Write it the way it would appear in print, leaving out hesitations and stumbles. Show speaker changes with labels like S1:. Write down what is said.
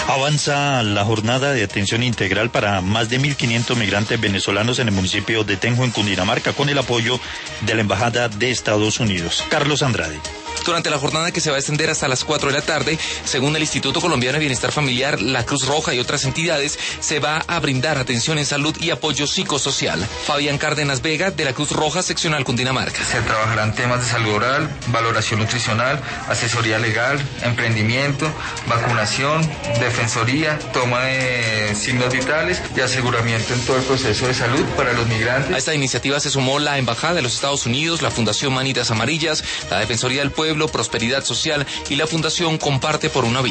S1: Avanza la jornada de atención integral para más de 1.500 migrantes venezolanos en el municipio de Tenjo, en Cundinamarca, con el apoyo de la Embajada de Estados Unidos. Carlos Andrade.
S2: Durante la jornada, que se va a extender hasta las 4 de la tarde, según el Instituto Colombiano de Bienestar Familiar, la Cruz Roja y otras entidades, se va a brindar atención en salud y apoyo psicosocial. Fabián Cárdenas Vega, de la Cruz Roja Seccional Cundinamarca.
S3: Se trabajarán temas de salud oral, valoración nutricional, asesoría legal, emprendimiento, vacunación, defensoría, toma de signos vitales y aseguramiento en todo el proceso de salud para los migrantes.
S2: A esta iniciativa se sumó la Embajada de los Estados Unidos, la Fundación Manitas Amarillas, la Defensoría del Pueblo, Prosperidad Social y la Fundación Comparte por una Vida.